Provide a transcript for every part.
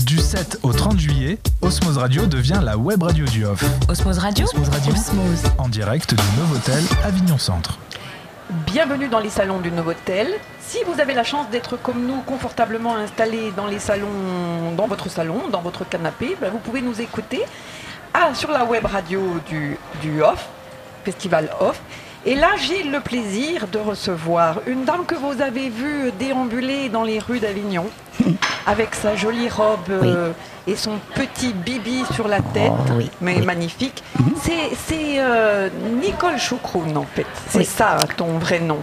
Du 7 au 30 juillet, Osmose Radio devient la web radio du Off. Osmose Radio. Osmose Radio. Osmose. En direct du Novotel Avignon Centre. Bienvenue dans les salons du Novotel. Si vous avez la chance d'être comme nous, confortablement installés dans les salons, dans votre salon, dans votre canapé, vous pouvez nous écouter sur la web radio du Off, Festival Off. Et là, j'ai le plaisir de recevoir une dame que vous avez vue déambuler dans les rues d'Avignon, avec sa jolie robe et son petit bibi sur la tête, magnifique. C'est Nicole Choucroune, en fait. C'est ça, ton vrai nom.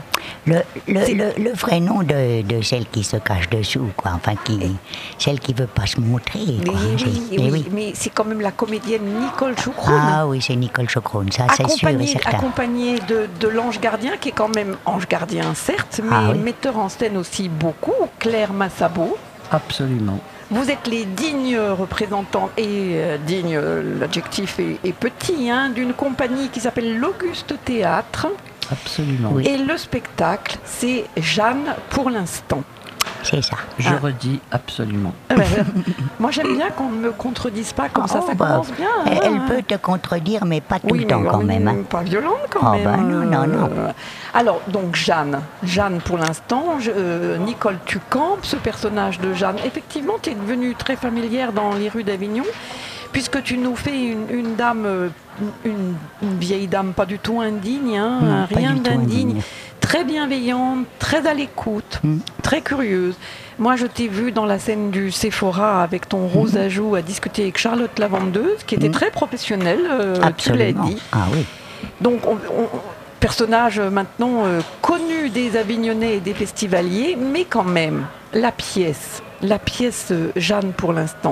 Le vrai nom de celle qui se cache dessous, quoi. Enfin, celle qui veut pas se montrer, quoi. Mais c'est quand même la comédienne Nicole Choucroune. Ah oui, c'est Nicole Choucroune, ça c'est sûr et certain. Accompagnée de l'ange gardien, qui est quand même ange gardien, certes, mais metteur en scène aussi beaucoup, Claire Massabo. Absolument. Vous êtes les dignes représentants, et digne, l'adjectif est petit, d'une compagnie qui s'appelle l'Auguste Théâtre. Absolument. Oui. Et le spectacle, c'est Jeanne pour l'instant. C'est ça. Je redis absolument. Moi, j'aime bien qu'on ne me contredise pas comme ça commence bien. Elle peut te contredire, mais pas tout le temps quand même. Pas violente quand même. Non. Alors, donc Jeanne pour l'instant, Nicole, tu campes ce personnage de Jeanne. Effectivement, tu es devenue très familière dans les rues d'Avignon, puisque tu nous fais une dame, une vieille dame pas du tout indigne, rien d'indigne. Très bienveillante, très à l'écoute, très curieuse. Moi, je t'ai vu dans la scène du Sephora avec ton rose à joues à discuter avec Charlotte la vendeuse, qui était très professionnelle, tu l'as dit. Ah oui. Donc, personnage maintenant connu des Avignonnais et des festivaliers, mais quand même, la pièce Jeanne pour l'instant.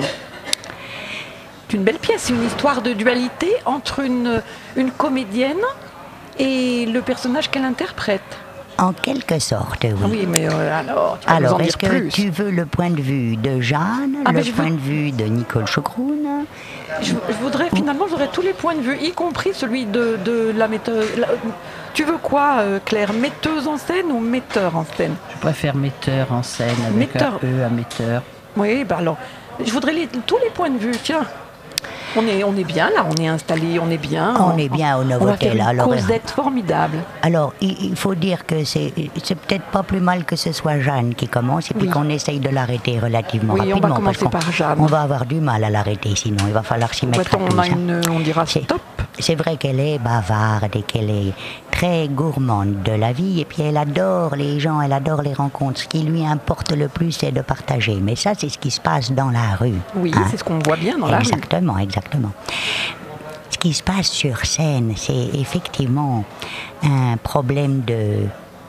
C'est une belle pièce, c'est une histoire de dualité entre une comédienne et le personnage qu'elle interprète. En quelque sorte, oui. Oui, mais alors, tu vas nous en dire plus. Est-ce que tu veux le point de vue de Jeanne, le point de vue de Nicole Choucroune? J'aurais tous les points de vue, y compris celui de la metteuse. Tu veux quoi, Claire? Metteuse en scène ou metteur en scène? Je préfère metteur en scène, avec un E à metteur. Oui, alors, je voudrais tous les points de vue, tiens. On est bien là, on est installé, on est bien. On est bien au Novotel. On va faire une causette formidable. Alors, il faut dire que c'est peut-être pas plus mal que ce soit Jeanne qui commence et puis qu'on essaye de l'arrêter relativement rapidement. Oui, on va commencer par Jeanne. On va avoir du mal à l'arrêter, sinon il va falloir s'y mettre à tous. On dira stop. C'est vrai qu'elle est bavarde et qu'elle est très gourmande de la vie et puis elle adore les gens, elle adore les rencontres. Ce qui lui importe le plus, c'est de partager. Mais ça, c'est ce qui se passe dans la rue. Oui, c'est ce qu'on voit bien dans la rue. Exactement. Ce qui se passe sur scène, c'est effectivement un problème de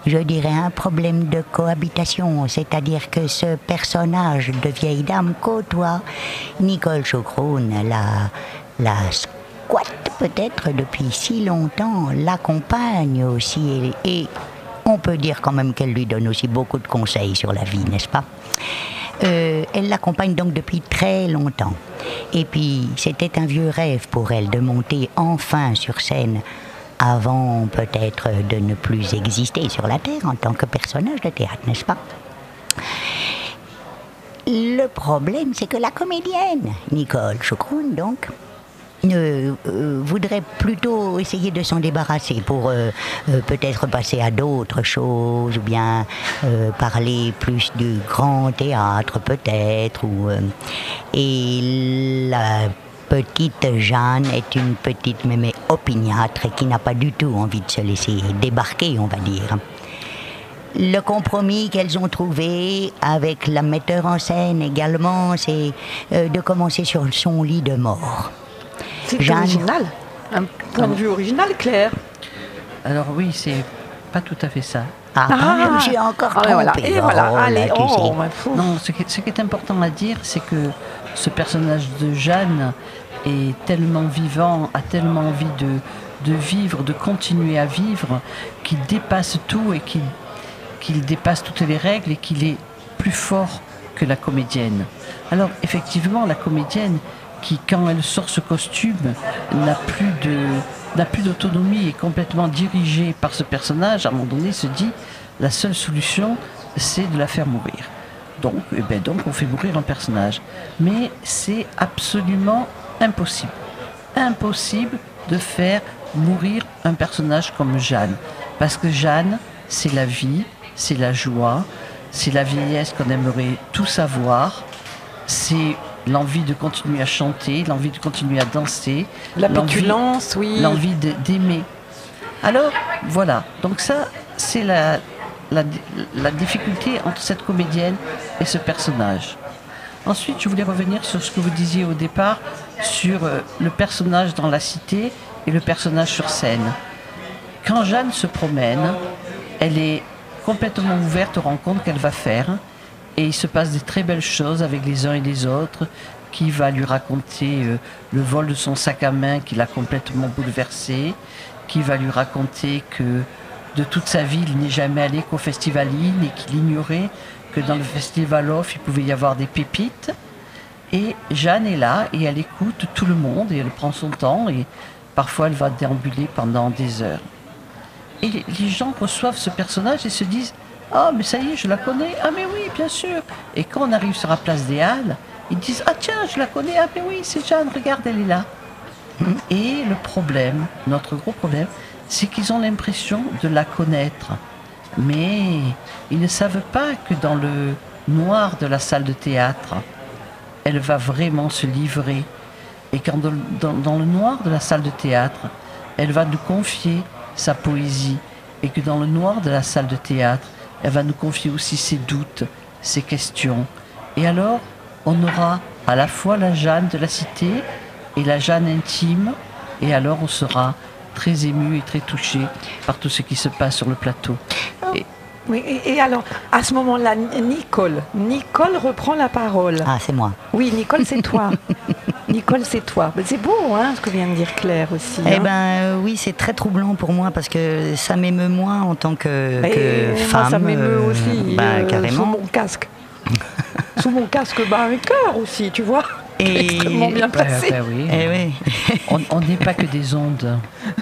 cohabitation, c'est-à-dire que ce personnage de vieille dame côtoie Nicole Choucroune, la squatte peut-être depuis si longtemps, l'accompagne aussi et on peut dire quand même qu'elle lui donne aussi beaucoup de conseils sur la vie, n'est-ce pas? Elle l'accompagne donc depuis très longtemps. Et puis, c'était un vieux rêve pour elle de monter enfin sur scène avant peut-être de ne plus exister sur la Terre en tant que personnage de théâtre, n'est-ce pas? Le problème, c'est que la comédienne, Nicole Choucroune, donc, voudrait plutôt essayer de s'en débarrasser pour peut-être passer à d'autres choses ou bien parler plus du grand théâtre peut-être et la petite Jeanne est une petite mémé opiniâtre qui n'a pas du tout envie de se laisser débarquer, on va dire. Le compromis qu'elles ont trouvé avec la metteur en scène également, c'est de commencer sur son lit de mort. C'est original, un point de vue original, Claire. Alors oui, c'est pas tout à fait ça. Je me suis encore trompée. Et voilà, allez, Non, ce qui est important à dire, c'est que ce personnage de Jeanne est tellement vivant, a tellement envie de vivre, de continuer à vivre, qu'il dépasse tout et qu'il dépasse toutes les règles et qu'il est plus fort que la comédienne. Alors effectivement, la comédienne qui, quand elle sort ce costume, n'a plus d'autonomie et est complètement dirigée par ce personnage, à un moment donné se dit la seule solution, c'est de la faire mourir. Donc on fait mourir un personnage. Mais c'est absolument impossible. Impossible de faire mourir un personnage comme Jeanne. Parce que Jeanne, c'est la vie, c'est la joie, c'est la vieillesse qu'on aimerait tout savoir, c'est l'envie de continuer à chanter, l'envie de continuer à danser, La pétulance, oui. l'envie d'aimer. Alors, voilà. Donc ça, c'est la difficulté entre cette comédienne et ce personnage. Ensuite, je voulais revenir sur ce que vous disiez au départ, sur le personnage dans la cité et le personnage sur scène. Quand Jeanne se promène, elle est complètement ouverte aux rencontres qu'elle va faire, et il se passe des très belles choses avec les uns et les autres, qui va lui raconter le vol de son sac à main qui l'a complètement bouleversé, qui va lui raconter que de toute sa vie, il n'est jamais allé qu'au Festival In et qu'il ignorait que dans le Festival Off, il pouvait y avoir des pépites. Et Jeanne est là et elle écoute tout le monde et elle prend son temps et parfois elle va déambuler pendant des heures. Et les gens reçoivent ce personnage et se disent « Ah, mais ça y est, je la connais. Ah, mais oui, bien sûr. » Et quand on arrive sur la place des Halles, ils disent « Ah tiens, je la connais. Ah, mais oui, c'est Jeanne, regarde, elle est là. » Et le problème, notre gros problème, c'est qu'ils ont l'impression de la connaître. Mais ils ne savent pas que dans le noir de la salle de théâtre, elle va vraiment se livrer. Et quand dans le noir de la salle de théâtre, elle va nous confier sa poésie. Et que dans le noir de la salle de théâtre, elle va nous confier aussi ses doutes, ses questions. Et alors, on aura à la fois la Jeanne de la cité et la Jeanne intime. Et alors, on sera très ému et très touché par tout ce qui se passe sur le plateau. Oui, et alors, à ce moment-là, Nicole reprend la parole. Ah, c'est moi. Oui, Nicole, c'est toi. Nicole, c'est toi. Mais c'est beau, hein, ce que vient de dire Claire aussi. Eh ben, oui, c'est très troublant pour moi parce que ça m'émeut moins en tant que femme. Moi, ça m'émeut aussi, carrément. sous mon casque. Sous mon casque, un cœur aussi, tu vois. Et extrêmement bien placé. Oui. Eh oui. On n'est pas que des ondes.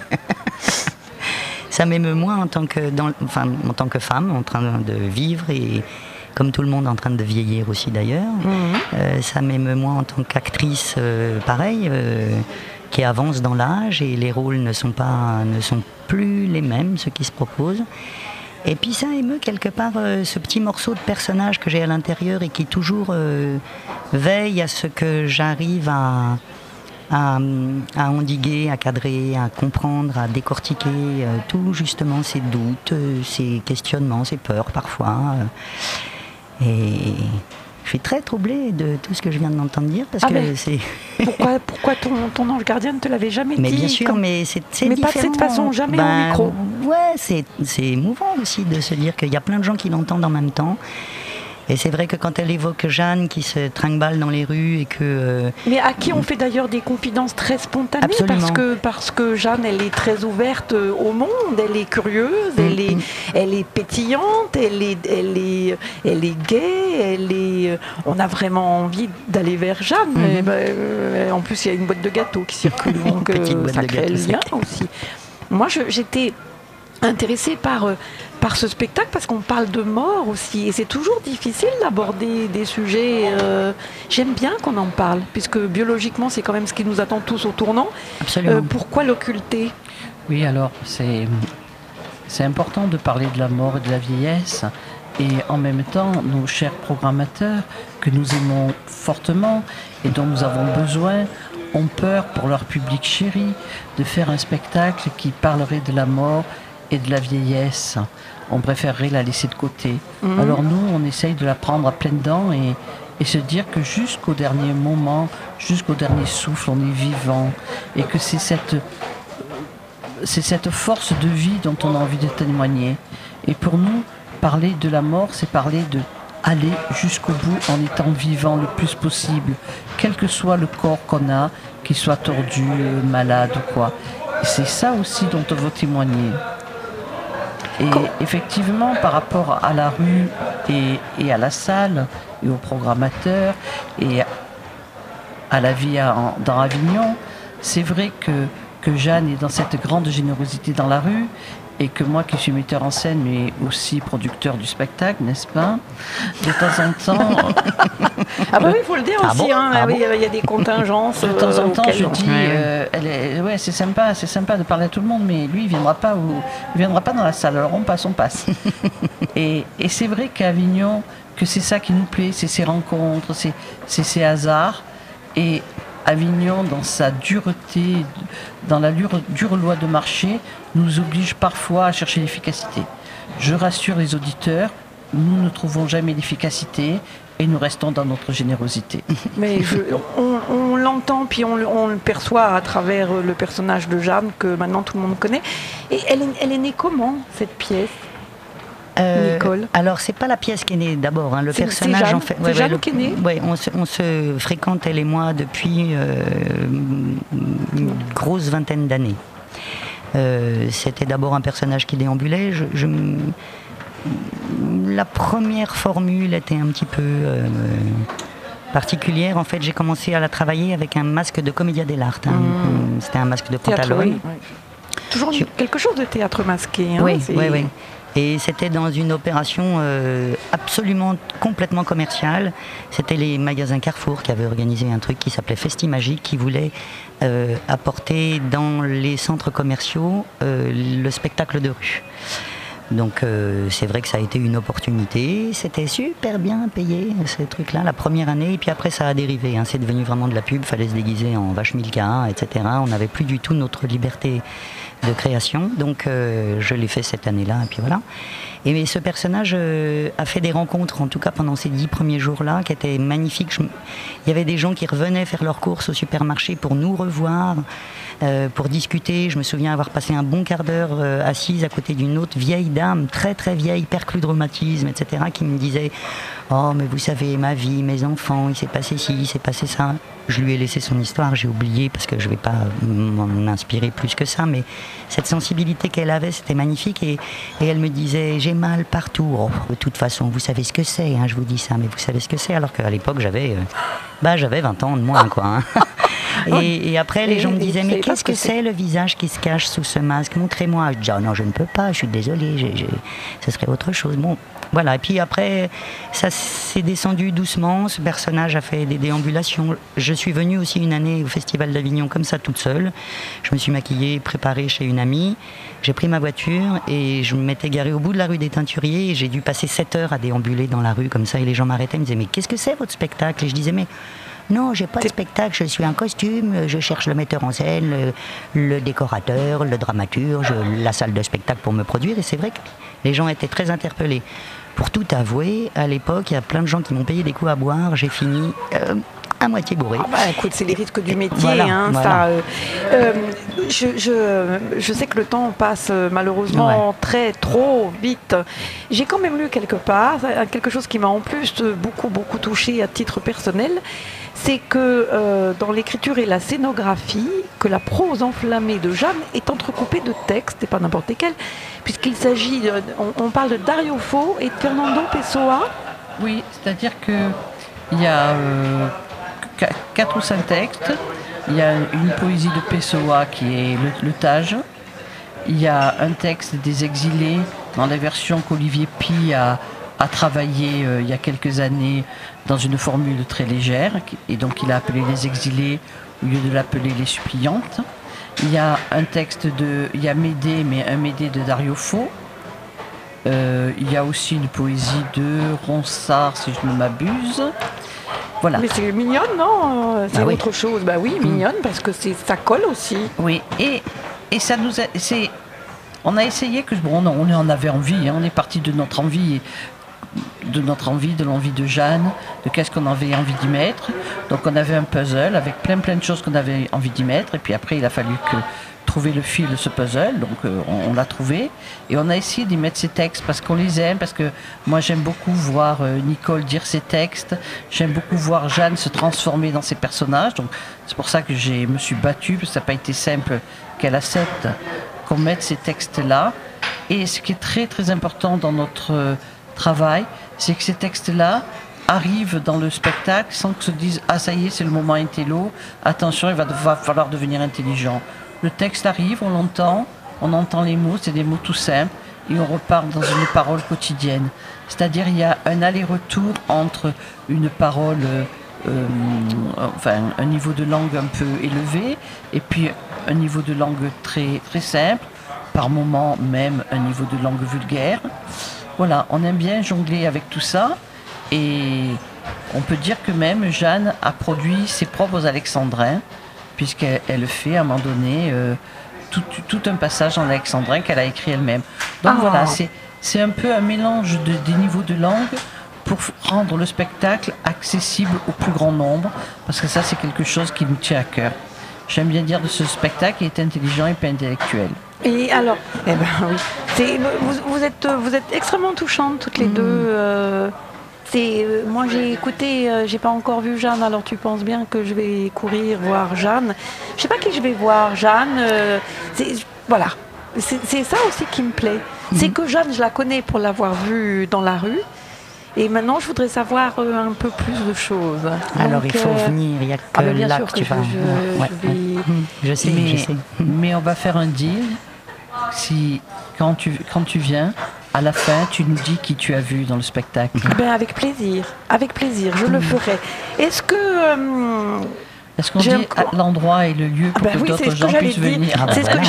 Ça m'émeut moins en tant que femme, en train de vivre et comme tout le monde en train de vieillir aussi d'ailleurs. Ça m'émeut moins en tant qu'actrice, pareil, qui avance dans l'âge et les rôles ne sont plus les mêmes, ceux qui se proposent. Et puis ça émeut quelque part ce petit morceau de personnage que j'ai à l'intérieur et qui toujours veille à ce que j'arrive à endiguer, à cadrer, à comprendre, à décortiquer tout justement ces doutes, ces questionnements, ces peurs parfois. Et je suis très troublée de tout ce que je viens d'entendre dire parce que c'est... Pourquoi ton ange gardien ne te l'avait jamais dit? Mais bien sûr, mais c'est différent. Mais pas de cette façon, jamais au micro. Ouais, c'est émouvant aussi de se dire qu'il y a plein de gens qui l'entendent en même temps. Et c'est vrai que quand elle évoque Jeanne qui se trinque-balle dans les rues et que... Mais à qui on fait d'ailleurs des confidences très spontanées. Absolument. Parce que Jeanne, elle est très ouverte au monde, elle est curieuse, elle est pétillante, elle est gaie, on a vraiment envie d'aller vers Jeanne. En plus, il y a une boîte de gâteaux qui circule, donc ça crée le lien aussi. Moi, j'étais intéressée par ce spectacle parce qu'on parle de mort aussi et c'est toujours difficile d'aborder des sujets. J'aime bien qu'on en parle puisque biologiquement c'est quand même ce qui nous attend tous au tournant. Absolument. Pourquoi l'occulter? Oui, alors c'est important de parler de la mort et de la vieillesse et en même temps nos chers programmateurs que nous aimons fortement et dont nous avons besoin ont peur pour leur public chéri de faire un spectacle qui parlerait de la mort et de la vieillesse. On préférerait la laisser de côté. Alors nous, on essaye de la prendre à pleines dents et se dire que jusqu'au dernier moment, jusqu'au dernier souffle, on est vivant et que c'est cette force de vie dont on a envie de témoigner. Et pour nous, parler de la mort, c'est parler de aller jusqu'au bout en étant vivant le plus possible, quel que soit le corps qu'on a, qu'il soit tordu, malade ou quoi. Et c'est ça aussi dont on veut témoigner. Et effectivement, par rapport à la rue et à la salle, et aux programmateurs, et à la vie dans Avignon, c'est vrai que Jeanne est dans cette grande générosité dans la rue, et que moi qui suis metteur en scène mais aussi producteur du spectacle, n'est-ce pas? De temps en temps... Ah bah oui, il faut le dire aussi, il y a des contingences. De temps en temps, je dis, Ouais. c'est sympa de parler à tout le monde, mais lui, il viendra pas dans la salle, alors on passe. et c'est vrai qu'à Avignon, que c'est ça qui nous plaît, c'est ces rencontres, c'est ces hasards. Et Avignon, dans sa dureté, dans la dure loi de marché, nous oblige parfois à chercher l'efficacité. Je rassure les auditeurs, nous ne trouvons jamais l'efficacité et nous restons dans notre générosité. Mais on l'entend, puis on le perçoit à travers le personnage de Jeanne, que maintenant tout le monde connaît. Et elle est née comment, cette pièce, Nicole? Alors, c'est pas la pièce qui est née d'abord. Le personnage, c'est Jeanne, en fait. c'est Jeanne qui est née. Ouais, on se fréquente, elle et moi, depuis une grosse vingtaine d'années. C'était d'abord un personnage qui déambulait. La première formule était un petit peu particulière. En fait, j'ai commencé à la travailler avec un masque de comédia dell'arte. C'était un masque de pantalone. Oui. Toujours quelque chose de théâtre masqué. Oui. Et c'était dans une opération absolument complètement commerciale. C'était les magasins Carrefour qui avaient organisé un truc qui s'appelait Festimagique, qui voulait apporter dans les centres commerciaux le spectacle de rue. Donc c'est vrai que ça a été une opportunité, c'était super bien payé ces trucs-là la première année, et puis après ça a dérivé, c'est devenu vraiment de la pub, fallait se déguiser en vache Milka, etc. On n'avait plus du tout notre liberté de création, donc je l'ai fait cette année-là, et puis voilà. Et ce personnage a fait des rencontres, en tout cas pendant ces 10 premiers jours-là, qui étaient magnifiques. Il y avait des gens qui revenaient faire leurs courses au supermarché pour nous revoir, pour discuter. Je me souviens avoir passé un bon quart d'heure assise à côté d'une autre vieille dame, très très vieille, perclue de rhumatisme, etc., qui me disait « Oh, mais vous savez, ma vie, mes enfants, il s'est passé ci, il s'est passé ça. » Je lui ai laissé son histoire, j'ai oublié parce que je ne vais pas m'en inspirer plus que ça, mais cette sensibilité qu'elle avait, c'était magnifique. Et elle me disait « J'ai mal partout. Oh, de toute façon, vous savez ce que c'est, je vous dis ça, mais vous savez ce que c'est. » Alors qu'à l'époque, j'avais 20 ans de moins, quoi. Et après, les gens me disaient « Mais qu'est-ce que c'est le visage qui se cache sous ce masque? Montrez-moi. » Je dis « Oh non, je ne peux pas, je suis désolée, ce serait autre chose. » Bon, voilà. Et puis après, ça s'est descendu doucement. Ce personnage a fait des déambulations. Je suis venue aussi une année au Festival d'Avignon comme ça, toute seule. Je me suis maquillée, préparée chez une amie. J'ai pris ma voiture et je m'étais garée au bout de la rue des Teinturiers. Et j'ai dû passer 7 heures à déambuler dans la rue comme ça. Et les gens m'arrêtaient, me disaient « Mais qu'est-ce que c'est votre spectacle ?» Et je disais « Mais non, j'ai pas de spectacle, je suis un costume, je cherche le metteur en scène, le décorateur, le dramaturge, la salle de spectacle pour me produire. » Et c'est vrai que les gens étaient très interpellés. Pour tout avouer, à l'époque, il y a plein de gens qui m'ont payé des coups à boire. J'ai fini à moitié bourré. Écoute, c'est les risques du métier. Voilà. Ça, je sais que le temps passe malheureusement trop vite. J'ai quand même lu quelque part quelque chose qui m'a en plus beaucoup touché à titre personnel. C'est que dans l'écriture et la scénographie, que la prose enflammée de Jeanne est entrecoupée de textes, et pas n'importe lesquels, puisqu'il s'agit, on parle de Dario Fo et de Fernando Pessoa. Oui, c'est-à-dire qu'il y a 4 ou 5 textes. Il y a une poésie de Pessoa qui est le Tage. Il y a un texte des exilés dans la version qu'Olivier Py a travaillé il y a quelques années dans une formule très légère, et donc il a appelé les exilés au lieu de l'appeler les suppliantes. Il y a un texte il y a Médée, mais un Médée de Dario Fo. Il y a aussi une poésie de Ronsard, si je ne m'abuse. Voilà. Mais c'est mignonne, non? C'est autre chose. Bah oui, mignonne, parce que ça colle aussi. Oui, et ça nous a... On a essayé on en avait envie, on est parti de notre envie, de l'envie de Jeanne, de qu'est-ce qu'on avait envie d'y mettre. Donc on avait un puzzle avec plein de choses qu'on avait envie d'y mettre, et puis après il a fallu trouver le fil de ce puzzle, donc on l'a trouvé, et on a essayé d'y mettre ces textes parce qu'on les aime, parce que moi j'aime beaucoup voir Nicole dire ses textes, j'aime beaucoup voir Jeanne se transformer dans ses personnages, donc c'est pour ça que je me suis battue, parce que ça n'a pas été simple qu'elle accepte qu'on mette ces textes-là. Et ce qui est très très important dans notre travail, c'est que ces textes-là arrivent dans le spectacle sans que se dise « Ah ça y est, c'est le moment intello, attention, il va falloir devenir intelligent ». Le texte arrive, on l'entend, on entend les mots, c'est des mots tout simples, et on repart dans une parole quotidienne. C'est-à-dire il y a un aller-retour entre une parole, un niveau de langue un peu élevé, et puis un niveau de langue très, très simple, par moments même un niveau de langue vulgaire. Voilà, on aime bien jongler avec tout ça, et on peut dire que même Jeanne a produit ses propres alexandrins, puisqu'elle fait à un moment donné tout un passage en alexandrin qu'elle a écrit elle-même. Donc voilà, c'est un peu un mélange des niveaux de langue pour rendre le spectacle accessible au plus grand nombre, parce que ça c'est quelque chose qui nous tient à cœur. J'aime bien dire de ce spectacle qu'il est intelligent et pas intellectuel. Et alors, eh ben oui, vous êtes extrêmement touchantes toutes les deux. Moi j'ai écouté, j'ai pas encore vu Jeanne, alors tu penses bien que je vais courir voir Jeanne. Je sais pas qui je vais voir, Jeanne. Voilà, c'est ça aussi qui me plaît. C'est que Jeanne, je la connais pour l'avoir vue dans la rue. Et maintenant, je voudrais savoir un peu plus de choses. Alors, donc, il faut venir, il n'y a que bien là sûr que tu vas. je sais. Mais on va faire un deal. Quand tu viens, à la fin, tu nous dis qui tu as vu dans le spectacle. Ben, avec plaisir, je le ferai. Est-ce qu'on dit l'endroit et le lieu pour que d'autres gens puissent venir? C'est ce que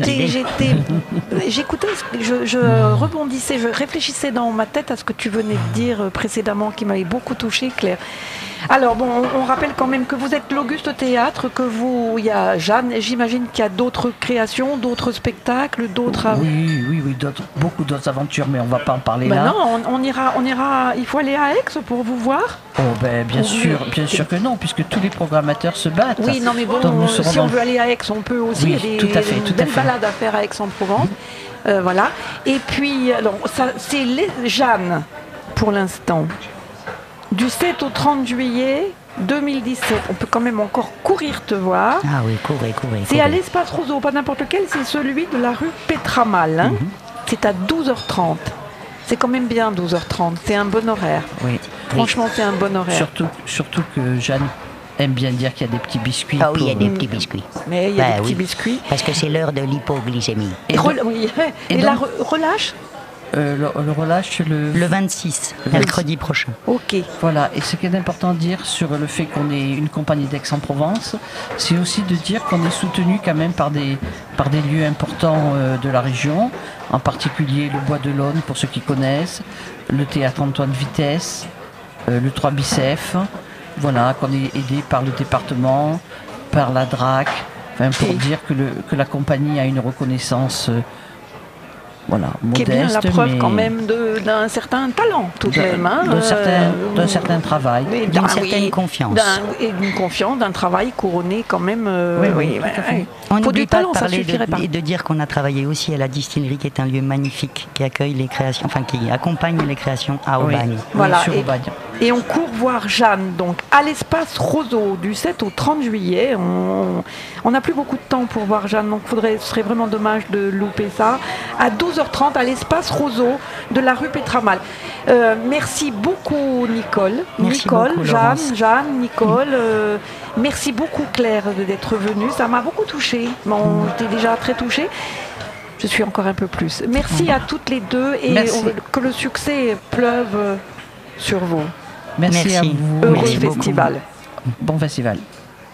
j'écoutais, je rebondissais, je réfléchissais dans ma tête à ce que tu venais de dire précédemment, qui m'avait beaucoup touchée, Claire. Alors bon, on rappelle quand même que vous êtes l'Auguste Théâtre, il y a Jeanne, j'imagine qu'il y a d'autres créations, d'autres spectacles, d'autres... Oui, beaucoup d'autres aventures, mais on ne va pas en parler là. Non, on ira, il faut aller à Aix pour vous voir. Oh ben bien sûr que non, puisque tous les programmateurs se battent. Oui, non mais bon, si on veut aller à Aix, on peut aussi, il y a des belles balades à faire à Aix-en-Provence. Voilà, et puis, alors, c'est Jeanne, pour l'instant. Du 7 au 30 juillet 2017, on peut quand même encore courir te voir. Ah oui, courez. C'est à l'espace Roseau, pas n'importe lequel, c'est celui de la rue Pétramal. Hein. C'est à 12h30. C'est quand même bien 12h30, c'est un bon horaire. Oui. Franchement, c'est un bon horaire. Surtout que Jeanne aime bien dire qu'il y a des petits biscuits. Ah oui, il y a des petits biscuits. Mais il y a des petits biscuits. Parce que c'est l'heure de l'hypoglycémie. Et la relâche le relâche le 26, mercredi prochain. Ok. Voilà, et ce qui est important de dire sur le fait qu'on est une compagnie d'Aix-en-Provence, c'est aussi de dire qu'on est soutenu quand même par des lieux importants de la région, en particulier le Bois de l'Aune, pour ceux qui connaissent, le théâtre Antoine Vitesse, le 3 Bicef, voilà, qu'on est aidé par le département, par la DRAC, pour dire que la compagnie a une reconnaissance modeste, qui est bien la preuve quand même d'un certain talent tout de même. D'un certain travail. D'une certaine confiance. D'une confiance, d'un travail couronné quand même. On n'oublie pas de parler et de dire qu'on a travaillé aussi à la distillerie, qui est un lieu magnifique, qui accueille les créations, qui accompagne les créations à Aubagne. Voilà, et on court voir Jeanne, donc à l'espace Roseau, du 7 au 30 juillet. On n'a plus beaucoup de temps pour voir Jeanne, donc ce serait vraiment dommage de louper ça. À 12h30 à l'espace Roseau de la rue Pétramal. Merci beaucoup Nicole. Jeanne, Nicole. Merci beaucoup Claire d'être venue. Ça m'a beaucoup touchée. Bon, j'étais déjà très touchée. Je suis encore un peu plus. Merci à toutes les deux et que le succès pleuve sur vous. Merci à vous. Heureux festival. Bon festival.